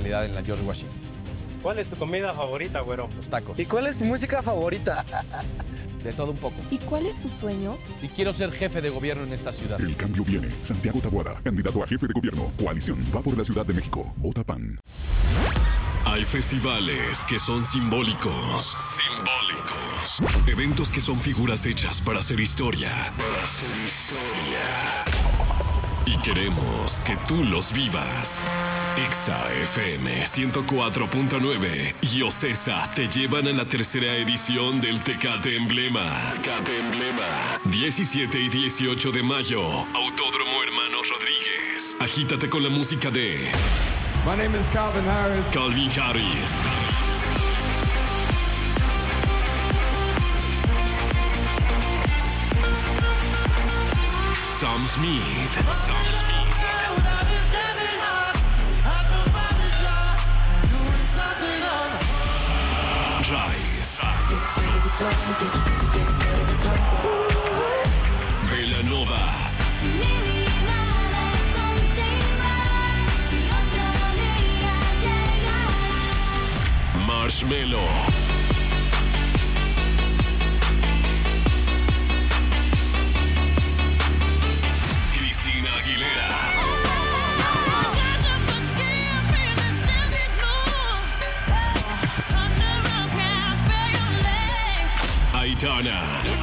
realidad en la George Washington. ¿Cuál es tu comida favorita, güero? Los tacos. ¿Y cuál es tu música favorita? De todo un poco. ¿Y cuál es tu sueño? Y quiero ser jefe de gobierno en esta ciudad. El cambio viene. Santiago Taboada, candidato a jefe de gobierno. Coalición va por la Ciudad de México. Vota PAN. Hay festivales que son simbólicos. Eventos que son figuras hechas para hacer historia. Y queremos que tú los vivas. Exa FM 104.9 y Ocesa te llevan a la tercera edición del Tecate Emblema. 17 y 18 de mayo, Autódromo Hermanos Rodríguez. Agítate con la música de My name is Calvin Harris. Calvin Harris. Sam Smith. Rise. Belanova. Marshmello. Cristina Aguilera. Aitana.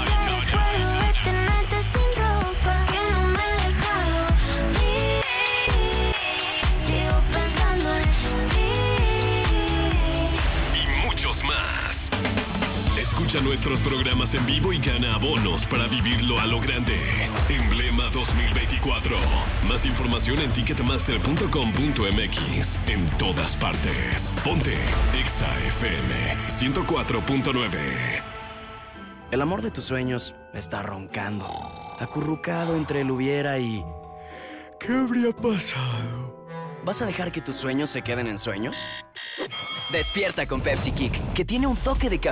Y muchos más. Escucha nuestros programas en vivo y gana abonos para vivirlo a lo grande. Emblema 2024. Más información en ticketmaster.com.mx. En todas partes. Ponte Exa FM 104.9. El amor de tus sueños está roncando, acurrucado entre el hubiera y... ¿qué habría pasado? ¿Vas a dejar que tus sueños se queden en sueños? Despierta con Pepsi Kick, que tiene un toque de café